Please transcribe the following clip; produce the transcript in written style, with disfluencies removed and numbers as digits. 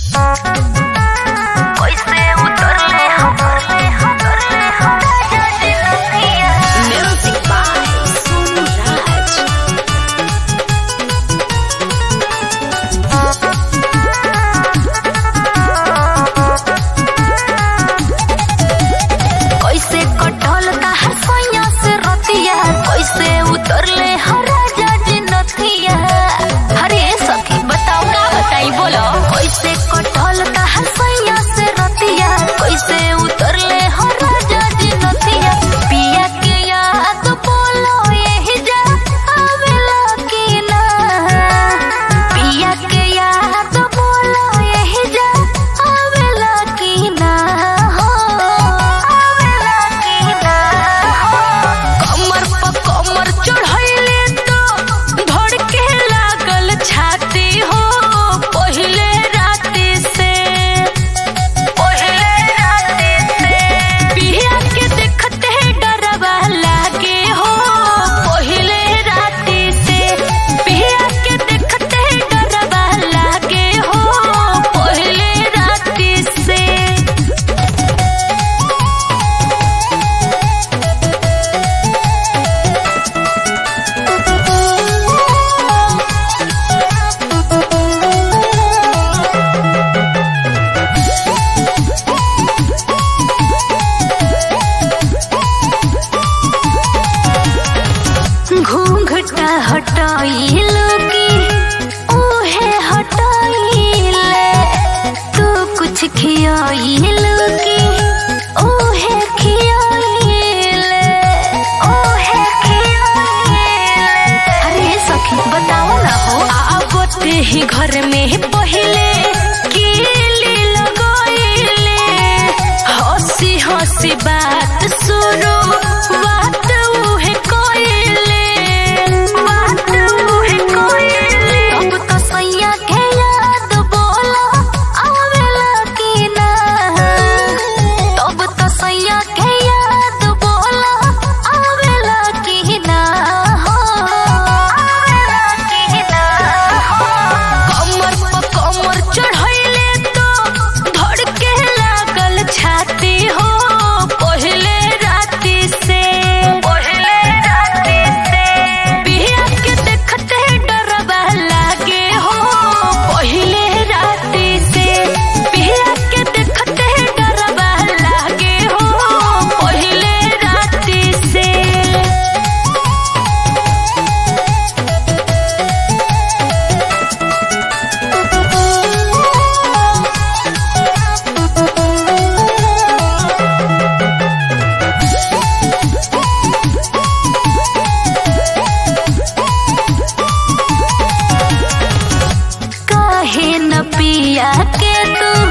हटाइलो की ओहे हटाइले तू कुछ खियाइलो की ओहे खियाइले ओहे खियाइले। अरे सखी बताओ ना हो आवते ही घर में पहले कीली लगाइले हंसी हंसी बात शुरू बात उहे कोइले बात उहे कोइले। अब तो सैया के याद बोला आवेला की ना तब तो सैया के याद बोला आवेला की ना हो आवेला की ना हो। कमर पर कमर चढ़ाइले तो धड़के लागल छाती हो पहले राती से बिया के देखते डरवा लागे हो पहले राती से बिया के देखते डरवा लागे हो पहले राती से। काहे न पिया के तू